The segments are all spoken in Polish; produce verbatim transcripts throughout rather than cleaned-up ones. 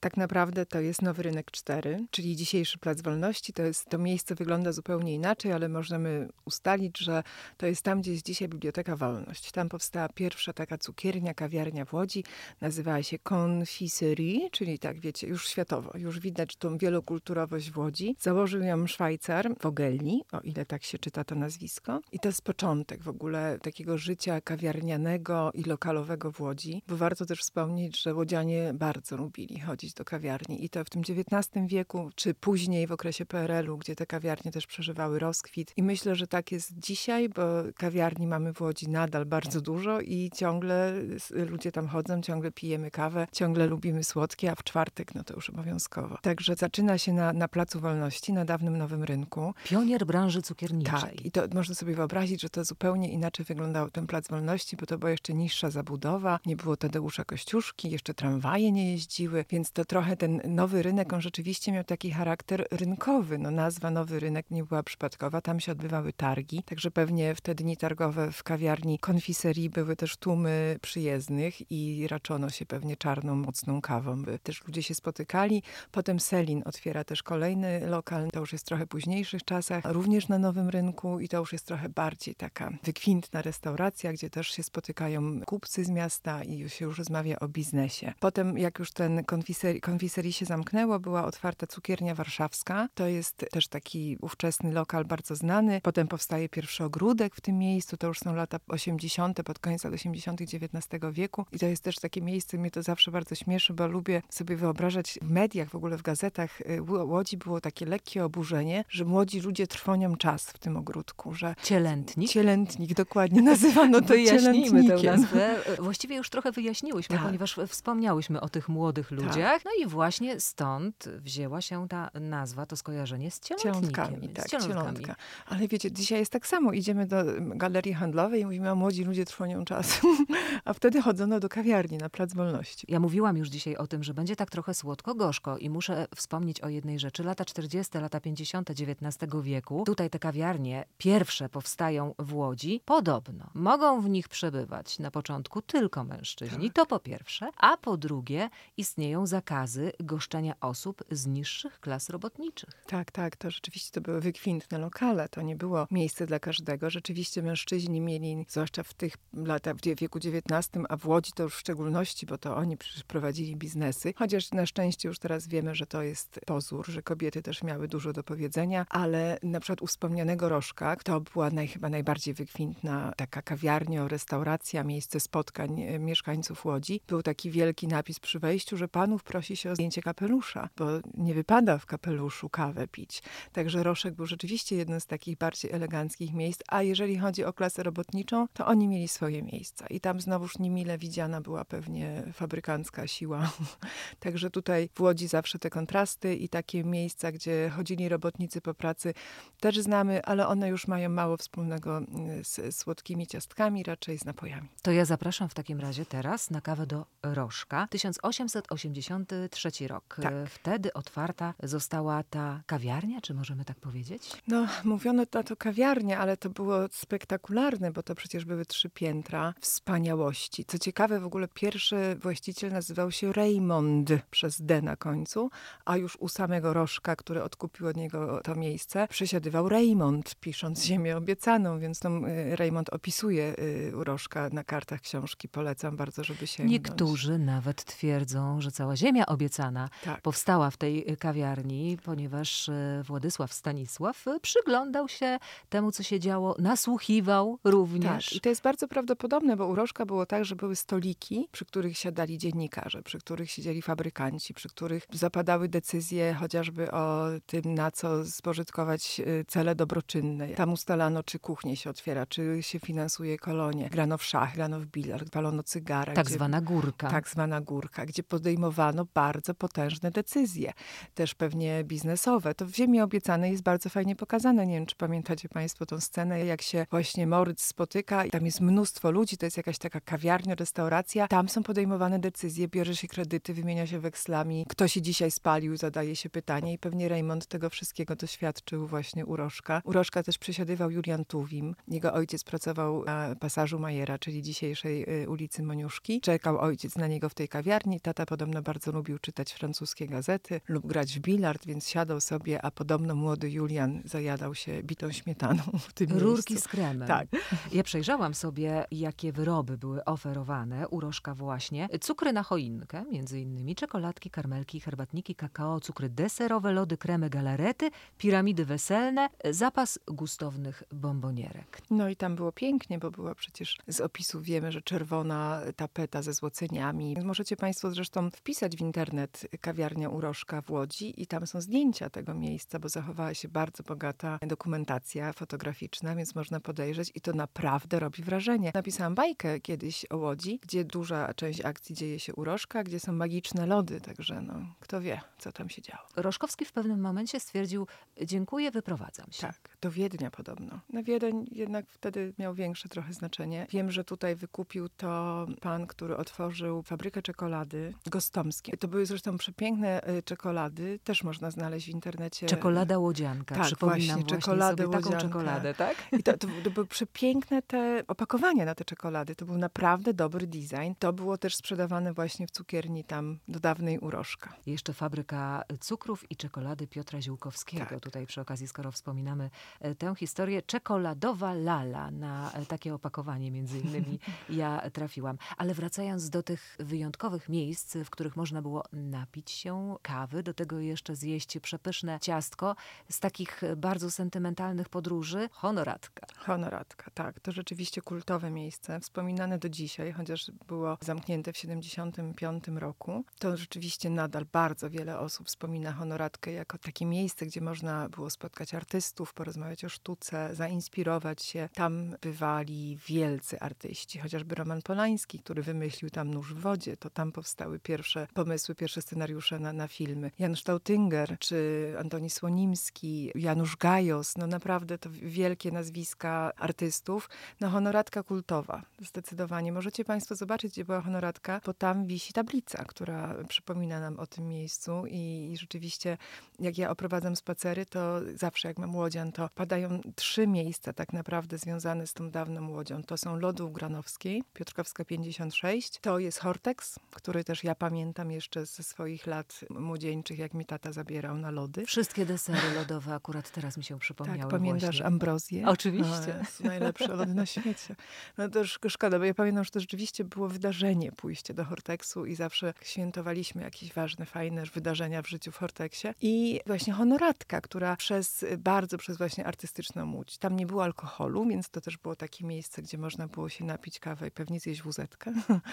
Tak naprawdę to jest Nowy Rynek cztery, czyli dzisiejszy Plac Wolności. To jest, to miejsce wygląda zupełnie inaczej, ale możemy ustalić, że to jest tam, gdzie jest dzisiaj Biblioteka Wolność. Tam powstała pierwsza taka cukiernia, kawiarnia w Łodzi. Nazywała się Confiserie, czyli tak wiecie, już światowo. Już widać tą wielokulturowość w Łodzi. Założył ją Szwajcar Vogelli, o ile tak się czyta to nazwisko. I to jest początek w ogóle takiego życia kawiarnianego i lokalowego w Łodzi. Bo warto też wspomnieć, że łodzianie bardzo lubili chodzić do kawiarni. I to w tym dziewiętnastym wieku, czy później w okresie P R L u, gdzie te kawiarnie też przeżywały rozkwit. I myślę, że tak jest dzisiaj, bo kawiarni mamy w Łodzi nadal bardzo dużo i ciągle ludzie tam chodzą, ciągle pijemy kawę, ciągle lubimy słodkie, a w czwartek no to już obowiązkowo. Także zaczyna się na, na Placu Wolności, na dawnym Nowym Rynku. Pionier branży cukierniczej. Tak, i to można sobie wyobrazić, że to zupełnie inaczej wyglądał ten Plac Wolności, bo to była jeszcze niższa zabudowa, nie było Tadeusza Kościuszki, jeszcze tramwaje nie jeździły, więc to trochę ten Nowy Rynek, on rzeczywiście miał taki charakter rynkowy. No nazwa Nowy Rynek nie była przypadkowa, tam się odbywały targi, także pewnie w te dni targowe w kawiarni Confiserie były też tłumy przyjezdnych i raczono się pewnie czarną, mocną kawą, by też ludzie się spotykali. Potem Selin otwiera też kolejny lokal, to już jest trochę późniejszych czasach, również na Nowym Rynku i to już jest trochę bardziej taka wykwintna restauracja, gdzie też się spotykają kupcy z miasta i się już rozmawia o biznesie. Potem jak już ten Confiserie, Confiserie się zamknęło, była otwarta cukiernia warszawska. To jest też taki ówczesny lokal bardzo znany. Potem powstaje pierwszy ogródek w tym miejscu. To już są lata osiemdziesiąte, pod koniec lat osiemdziesiątych dziewiętnastego wieku. I to jest też takie miejsce, mnie to zawsze bardzo śmieszy, bo lubię sobie wyobrażać w mediach, w ogóle w gazetach Łodzi było takie lekkie oburzenie, że młodzi ludzie trwonią czas w tym ogródku. Że Cielętnik? Cielętnik, dokładnie. Nazywano to Wyjaśnijmy tę nazwę. Właściwie już trochę wyjaśniłyśmy, tak. ponieważ wspomniałyśmy o tych młodych ludziach. Tak. No i właśnie stąd wzięła się ta nazwa, to skojarzenie z cielętnikiem. Cielątkami, tak, z cielątkami. cielątka. Ale wiecie, dzisiaj jest tak samo. Idziemy do galerii handlowej i mówimy, a młodzi ludzie trwonią czas. A wtedy chodzono do kawiarni na Plac Wolności. Ja mówiłam już dzisiaj o tym, że będzie tak trochę słodko-gorzko i muszę wspomnieć o jednej rzeczy. Lata czterdzieste, lata pięćdziesiąte dziewiętnastego wieku. Tutaj te kawiarnie pierwsze powstają w Łodzi. Podobno mogą w nich przebywać na początku tylko mężczyźni. Tak. To po pierwsze. A po drugie istnieją zakazy goszczenia osób z niższych klas robotniczych. Tak, tak. To rzeczywiście to były wykwintne lokale. To nie było miejsce dla każdego. Rzeczywiście mężczyźni mieli, zwłaszcza w tych latach, w wieku dziewiętnastym, a w Łodzi to już w szczególności, bo to oni przecież prowadzili biznesy. Chociaż na szczęście już teraz wiemy, że to jest pozór, że kobiety też miały dużo do powiedzenia, ale na przykład u wspomnianego Rożka, to była naj, chyba najbardziej wykwintna taka kawiarnia, restauracja, miejsce spotkań mieszkańców Łodzi. Był taki wielki napis przy wejściu, że panów prosi się o zdjęcie kapelusza, bo nie wypada w kapeluszu kawę pić. Także Roszek był rzeczywiście jednym z takich bardziej eleganckich miejsc, a jeżeli chodzi o klasę robotniczą, to oni mieli swoje miejsca. I tam znowuż niemile widziana była pewnie fabrykancka siła. Także tutaj w Łodzi zawsze te kontrasty i takie miejsca, gdzie chodzili robotnicy po pracy, też znamy, ale one już mają mało wspólnego z słodkimi ciastkami, raczej z napojami. To ja zapraszam w takim razie teraz na kawę do Rożka. tysiąc osiemset osiemdziesiąty trzeci rok. Tak. Wtedy otwarta została ta kawiarnia, czy możemy tak powiedzieć? No, mówiono to, to kawiarnia, ale to było spektakularne, bo to przecież były trzy piętra wspaniałości. Co ciekawe, w ogóle pierwszy właściciel nazywał się Raymond przez D na końcu, a już u samego Rożka, który odkupił od niego to miejsce, przesiadywał Raymond, pisząc Ziemię obiecaną, więc tam Raymond opisuje u Rożka na kartach książki. Polecam bardzo, żeby się Niektórzy nawet twierdzą, że cała Ziemia obiecana tak. powstała w tej kawiarni, ponieważ Władysław Stanisław przyglądał się temu, co się działo, nasłuchiwał również. Tak, i to jest bardzo prawdopodobne, bo u Rożka było tak, że były stoliki, przy których siadali dziennikarze, przy których siedzieli fabrykanci, przy których zapadały decyzje chociażby o tym, na co spożytkować cele dobroczynne. Tam ustalano, czy kuchnię się otwiera, czy się finansuje kolonie. Grano w szach, grano w bilard, palono cygara. Tak gdzie, zwana górka. Tak zwana górka, gdzie podejmowano bardzo potężne decyzje, też pewnie biznesowe. To w Ziemi obiecanej jest bardzo fajnie pokazane. Nie wiem, czy pamiętacie państwo tą scenę, jak się właśnie Moryc spotyka i tam jest mnóstwo ludzi, to jest jakaś taka kawiarnia, restauracja. Tam są podejmowane decyzje, bierze się kredyty, wymienia się wekslami. Kto się dzisiaj spalił, zadaje się pytanie i pewnie Raymond tego wszystkiego doświadczył właśnie u Rożka. U Rożka też przesiadywał Julian Tuwim. Jego ojciec pracował na pasażu Majera, czyli dzisiejszej ulicy Moniuszki. Czekał ojciec na niego w tej kawiarni. Tata podobno bardzo lubił czytać francuskie gazety lub grać w bilard, więc siadał sobie, a podobno młody Julian zajadał się bitą śmietaną w tym Rurki miejscu. z kremem. Tak. Ja przejrzałam sobie, jakie wyroby były oferowane u Rożka właśnie. Cukry na choinkę, między innymi czekoladki, karmelki, herbatniki, kakao, cukry deserowe, lody, kremy, galarety, piramidy weselne, zapas gustownych bombonierek. No i tam było pięknie, bo była przecież z opisów wiemy, że czerwona tapeta ze złoceniami. Możecie państwo zresztą wpisać w internet kawiarnia u Rożka w Łodzi i tam są zdjęcia tego miejsca, bo zachowała się bardzo bogata dokumentacja fotograficzna, więc można podejrzeć i to naprawdę robi wrażenie. Napisałam bajkę kiedyś o Łodzi, gdzie duża część akcji dzieje się u Rożka, gdzie są magiczne lody, także no, kto wie, co tam się działo. Rożkowski w pewnym momencie stwierdził, dziękuję, wyprowadzam się. Tak, do Wiednia podobno. No Wiedeń jednak wtedy miał większe trochę znaczenie. Wiem, że tutaj wykupił to pan, który otworzył fabrykę czekolady Gostomskie. To były zresztą przepiękne y, czekolady, też można znaleźć w internecie. Czekolada łodzianka. Tak, Przypominam właśnie, właśnie czekoladę sobie taką łodziankę. czekoladę, tak? I to, to, to były przepiękne te opakowania na te czekolady. To był naprawdę dobry design. To było też sprzedawane właśnie w cukierni tam do dawnej u Rożka. Jeszcze fabryka cukrów i czekolady Piotra Ziółkowskiego. Tak. Tutaj przy okazji, skoro wspominamy e, tę historię, czekoladowa lala na e, takie opakowanie między innymi ja trafiłam. Ale wracając do tych wyjątkowych miejsc, w których można było napić się kawy, do tego jeszcze zjeść przepyszne ciastko, z takich bardzo sentymentalnych podróży, Honoratka. Honoratka, tak. To rzeczywiście kultowe miejsce, wspominane do dzisiaj, chociaż było zamknięte w siedemdziesiątym piątym roku. To rzeczywiście nadal bardzo wiele osób wspomina Honoratkę jako takie miejsce, gdzie można było spotkać artystów, porozmawiać o sztuce, zainspirować się. Tam bywali wielcy artyści, chociażby Roman Polański, który wymyślił tam Nóż w wodzie. To tam powstały pierwsze pomysły, pierwsze scenariusze na, na filmy. Jan Stautynger, czy Antoni Słonimski, Janusz Gajos. No naprawdę to wielkie nazwiska artystów. No Honoratka kultowa, zdecydowanie. Możecie państwo zobaczyć, gdzie była Honoratka, bo tam wisi tablica, która przypomina nam o tym miejscu i, i rzeczywiście jak ja oprowadzam spacery, to zawsze jak mam łodzian, to padają trzy miejsca tak naprawdę związane z tą dawną Łodzią. To są Lody u Granowskiej, Piotrkowska pięćdziesiąt sześć. To jest Hortex, który też ja pamiętam jeszcze ze swoich lat młodzieńczych, jak mi tata zabierał na lody. Wszystkie desery lodowe akurat teraz mi się przypomniały. Tak, pamiętasz właśnie. Ambrozję? Oczywiście. O, najlepsze lody na świecie. No to już szkoda, bo ja pamiętam, że to rzeczywiście było wydarzenie pójście do Hortexu i zawsze świętowaliśmy jakieś ważne, fajne wydarzenia w życiu w Hortexie. I właśnie Honoratka, która przez, bardzo przez właśnie artystyczną Łódź. Tam nie było alkoholu, więc to też było takie miejsce, gdzie można było się napić kawę i pewnie zjeść wuzetkę,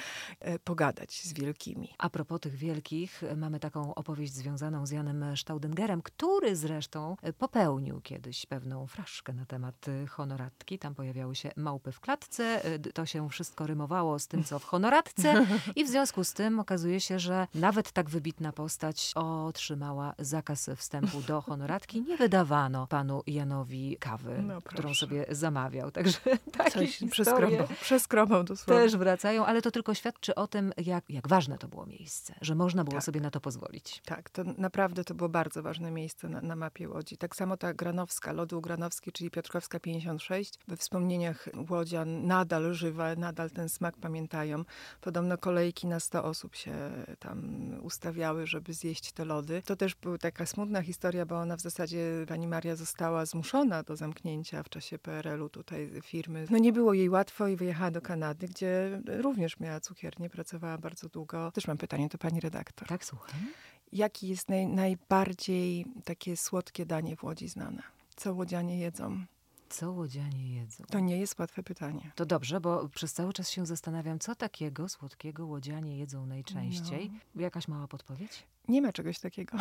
pogadać z wielkimi. A propos tych wielkich, mamy taką opowieść związaną z Janem Staudingerem, który zresztą popełnił kiedyś pewną fraszkę na temat Honoratki. Tam pojawiały się małpy w klatce. To się wszystko rymowało z tym, co w Honoratce. I w związku z tym okazuje się, że nawet tak wybitna postać otrzymała zakaz wstępu do Honoratki. Nie wydawano panu Janowi kawy, No, którą proszę. sobie zamawiał. Także takie Coś historie przeskrobał, przeskrobał dosłownie. też wracają, ale to tylko świadczy o tym, jak, jak ważne to było miejsce, że można było Tak. sobie na to pozwolić. Tak, to naprawdę to było bardzo ważne miejsce na, na mapie Łodzi. Tak samo ta Granowska, Lody u Granowskiej, czyli Piotrkowska pięćdziesiąt sześć. We wspomnieniach łodzian nadal żywe, nadal ten smak pamiętają. Podobno kolejki na sto osób się tam ustawiały, żeby zjeść te lody. To też była taka smutna historia, bo ona w zasadzie, pani Maria została zmuszona do zamknięcia w czasie P R L u tutaj firmy. No nie było jej łatwo i wyjechała do Kanady, gdzie również miała cukiernię, pracowała bardzo długo. Też mam pytanie do pani redaktor. Tak, słucham. Jaki jest naj, najbardziej takie słodkie danie w Łodzi znane? Co łodzianie jedzą? Co łodzianie jedzą? To nie jest łatwe pytanie. To dobrze, bo przez cały czas się zastanawiam, co takiego słodkiego łodzianie jedzą najczęściej. No. Jakaś mała podpowiedź? Nie ma czegoś takiego.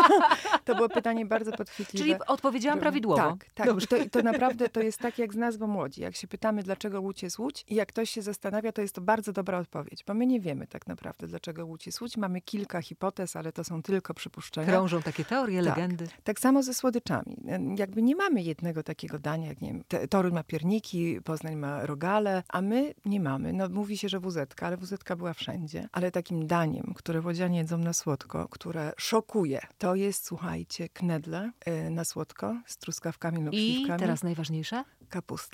To było pytanie bardzo podchwytliwe. Czyli odpowiedziałam prawidłowo. Tak, tak. Dobrze. To, to naprawdę to jest tak jak z nazwą Łodzi. Jak się pytamy, dlaczego Łódź jest Łódź i jak ktoś się zastanawia, to jest to bardzo dobra odpowiedź, bo my nie wiemy tak naprawdę, dlaczego Łódź jest Łódź. Mamy kilka hipotez, ale to są tylko przypuszczenia. Krążą takie teorie, Tak. legendy. Tak samo ze słodyczami. Jakby nie mamy jednego takiego dania, jak przykład, nie wiem, te, Toruń ma pierniki, Poznań ma rogale, a my nie mamy. No mówi się, że wuzetka, ale wuzetka była wszędzie. Ale takim daniem, które łodzianie jedzą na słodko, które szokuje, to jest, słuchajcie, knedle y, na słodko z truskawkami lub I śliwkami. teraz najważniejsze? Kapusta.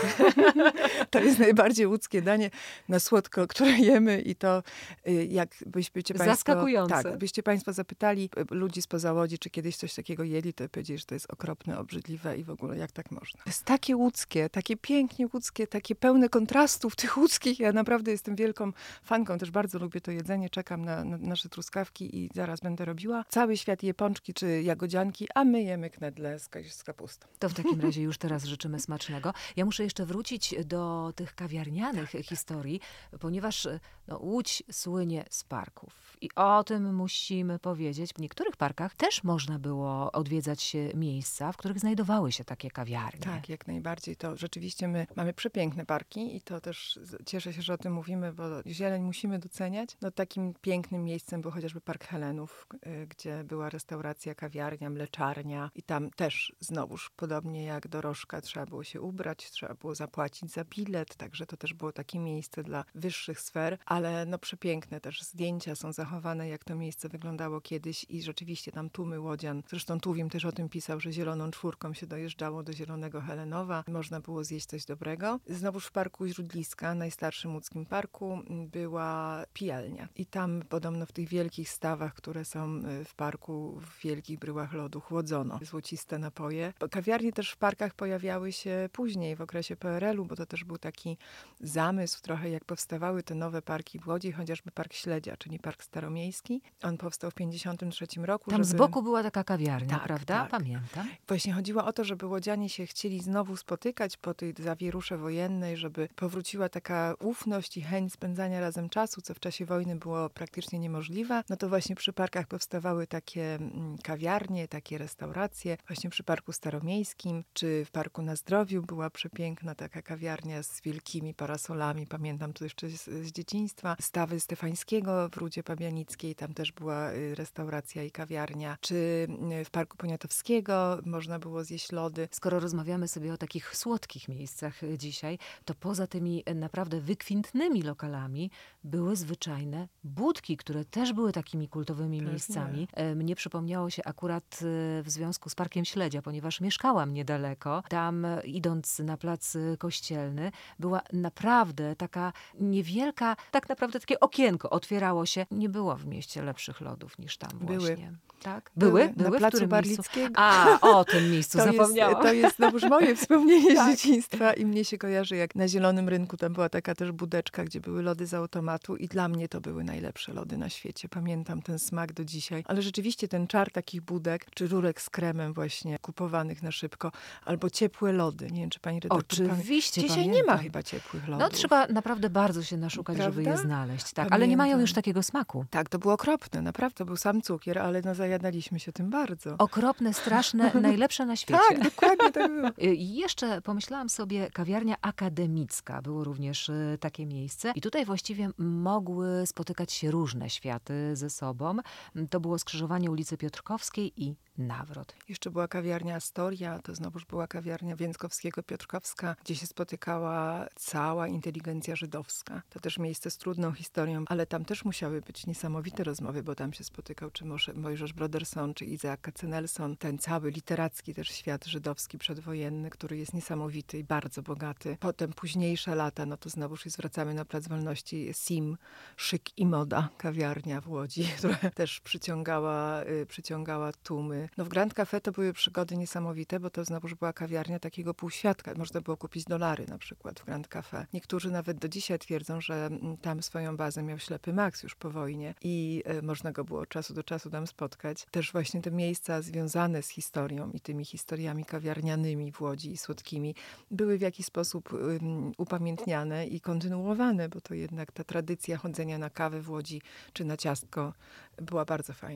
To jest najbardziej łódzkie danie na słodko, które jemy i to y, jakbyś byście państwo... Zaskakujące. Tak, byście państwo zapytali y, ludzi spoza Łodzi, czy kiedyś coś takiego jedli, to powiedzieli, że to jest okropne, obrzydliwe i w ogóle jak tak można. To jest takie łódzkie, takie pięknie łódzkie, takie pełne kontrastów tych łódzkich. Ja naprawdę jestem wielką fanką, też bardzo lubię to jedzenie, czekam na, na nasze truskawki i zaraz będę robiła. Cały świat je pączki czy jagodzianki, a my jemy knedle z, z kapustą. To w takim razie już teraz życzymy smacznego. Ja muszę jeszcze wrócić do tych kawiarnianych tak, historii, ponieważ no, Łódź słynie z parków. I o tym musimy powiedzieć. W niektórych parkach też można było odwiedzać miejsca, w których znajdowały się takie kawiarnie. Tak, jak najbardziej. To rzeczywiście my mamy przepiękne parki i to też cieszę się, że o tym mówimy, bo zieleń musimy doceniać. No takim pięknym miejscem był chociażby Park Helenów, gdzie była restauracja, kawiarnia, mleczarnia i tam też znowuż podobnie jak Dorożka trzeba było się ubrać, trzeba było zapłacić za bilet, także to też było takie miejsce dla wyższych sfer, ale no przepiękne też zdjęcia są zachowane, jak to miejsce wyglądało kiedyś i rzeczywiście tam tłumy łodzian. Zresztą Tuwim też o tym pisał, że zieloną czwórką się dojeżdżało do Zielonego Helenowa. Można było zjeść coś dobrego. Znowuż w Parku Źródliska, najstarszym łódzkim parku, była pijalnia. I tam podobno w tych wielkich stawach, które są w parku, w wielkich bryłach lodu chłodzono złociste napoje. Kawiarnie też w parkach pojawiały się później, w okresie P R L u, bo to też był taki zamysł trochę, jak powstawały te nowe parki w Łodzi, chociażby Park Śledzia, czyli Park Staromiejski. On powstał w pięćdziesiątym trzecim roku. Tam żeby... z boku była taka kawiarnia, tak, prawda? Tak. Pamiętam. Właśnie chodziło o to, żeby łodzianie się chcieli znowu spotykać po tej zawierusze wojennej, żeby powróciła taka ufność i chęć spędzania razem czasu, co w czasie wojny było praktycznie niemożliwe. No to właśnie przy parkach powstawały takie kawiarnie, takie restauracje. Właśnie przy Parku Staromiejskim, czy w Parku na Zdrowiu była przepiękna taka kawiarnia z wielkimi parasolami. Pamiętam to jeszcze z, z dzieciństwa. Stawy Stefańskiego w Rudzie Pabianickiej, tam też była restauracja i kawiarnia. Czy w Parku Poniatowskiego można było zjeść lody. Skoro rozmawiamy sobie o takich słodkich miejscach dzisiaj, to poza tymi naprawdę wykwintnymi lokalami były zwyczajne budki, które też były takimi kultowymi Pewnie. miejscami. Mnie przypomniało się akurat w związku z Parkiem Śledzia, ponieważ mieszkałam niedaleko. Tam idąc na plac Kościelny była naprawdę taka niewielka, tak naprawdę takie okienko otwierało się. Nie było w mieście lepszych lodów niż tam Były. właśnie. Tak? Były, Były? na W placu którym Barlickiego. miejscu? A, o tym miejscu To zapomniałam. jest, to jest znowuż moje wspomnienie Tak. z dzieciństwa i mnie się kojarzy, jak na Zielonym Rynku tam była taka też budeczka, gdzie były lody z automatu i dla mnie to były najlepsze lody na świecie. Pamiętam ten smak do dzisiaj. Ale rzeczywiście ten czar takich budek, czy rurek z kremem właśnie kupowanych na szybko, albo ciepłe lody. Nie wiem, czy pani redaktor Oczywiście pamięta. Dzisiaj pamiętam. nie ma chyba ciepłych lodów. No trzeba naprawdę bardzo się naszukać, Prawda? żeby je znaleźć. Tak, ale nie mają Pamiętam. już takiego smaku. Tak, to było okropne, naprawdę. To był sam cukier, ale no zajadaliśmy się tym bardzo. Okropne, straszne, najlepsze na świecie. Tak, dokładnie tak było. I jeszcze pomyślałam sobie, kawiarnia akademicka, było również y, takie miejsce. I tutaj właściwie mogły spotykać się różne światy ze sobą. To było skrzyżowanie ulicy Piotrkowskiej i Nawrot. Jeszcze była kawiarnia Astoria, to znowuż była kawiarnia Więckowskiego-Piotrkowska, gdzie się spotykała cała inteligencja żydowska. To też miejsce z trudną historią, ale tam też musiały być niesamowite rozmowy, bo tam się spotykał czy Mojżesz Broderson, czy Izaak Katzenelson, ten cały literacki też świat żydowski przedwojenny, który jest niesamowity i bardzo bogaty. Potem późniejsze lata, no to znowuż jest, wracamy na Plac Wolności, Sim, Szyk i Moda, kawiarnia w Łodzi, która też przyciągała, y, przyciągała tłumy. No w Grand Café to były przygody niesamowite, bo to znowuż była kawiarnia takiego półświadka. Można było kupić dolary na przykład w Grand Café. Niektórzy nawet do dzisiaj twierdzą, że tam swoją bazę miał Ślepy Max już po wojnie i y, można go było od czasu do czasu tam spotkać. Też właśnie te miejsca związane z historią i tymi historiami kawiarnianymi w Łodzi i słodkimi były w jakiś sposób um, upamiętniane i kontynuowane, bo to jednak ta tradycja chodzenia na kawę w Łodzi czy na ciastko była bardzo fajna.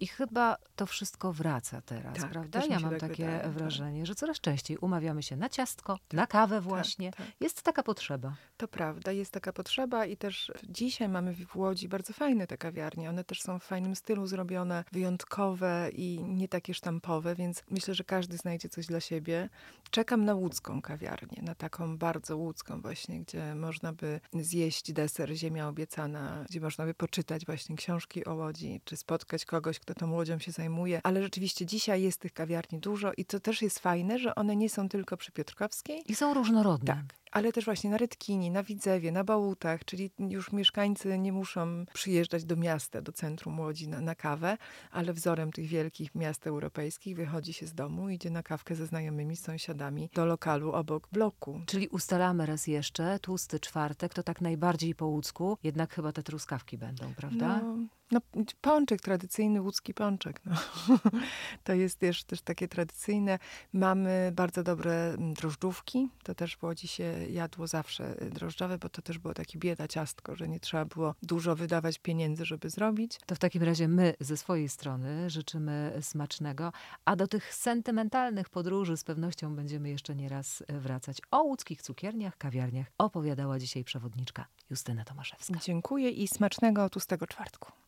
I chyba to wszystko wraca teraz, Tak, prawda? też mi Ja się mam tak takie wydaje, tak. wrażenie, że coraz częściej umawiamy się na ciastko, na kawę właśnie. tak. Jest taka potrzeba. To prawda, jest taka potrzeba i też dzisiaj mamy w Łodzi bardzo fajne te kawiarnie. One też są w fajnym stylu zrobione, wyjątkowe i nie takie sztampowe, więc myślę, że każdy znajdzie coś dla siebie. Czekam na łódzką kawiarnię, na taką bardzo łódzką właśnie, gdzie można by zjeść deser Ziemia Obiecana, gdzie można by poczytać właśnie książki o Łodzi, czy spotkać kogoś, kto tą Łodzią się zajmuje. Ale rzeczywiście dzisiaj jest tych kawiarni dużo i to też jest fajne, że one nie są tylko przy Piotrkowskiej. I są różnorodne. Tak, ale też właśnie na Rytkini, na Widzewie, na Bałutach, czyli już mieszkańcy nie muszą przyjeżdżać do miasta, do centrum Łodzi na, na kawę, ale wzorem tych wielkich miast europejskich wychodzi się z domu, idzie na kawkę ze znajomymi, z sąsiadami do lokalu obok bloku. Czyli ustalamy raz jeszcze, tłusty czwartek to tak najbardziej po łódzku, jednak chyba te truskawki będą, prawda? No, no pączek, tradycyjny łódzki pączek. No. To jest też, też takie tradycyjne. Mamy bardzo dobre drożdżówki. To też w Łodzi się jadło zawsze drożdżowe, bo to też było takie bieda ciastko, że nie trzeba było dużo wydawać pieniędzy, żeby zrobić. To w takim razie my ze swojej strony życzymy smacznego, a do tych sentymentalnych podróży z pewnością będziemy jeszcze nieraz wracać. O łódzkich cukierniach, kawiarniach opowiadała dzisiaj przewodniczka Justyna Tomaszewska. Dziękuję i smacznego tłustego czwartku.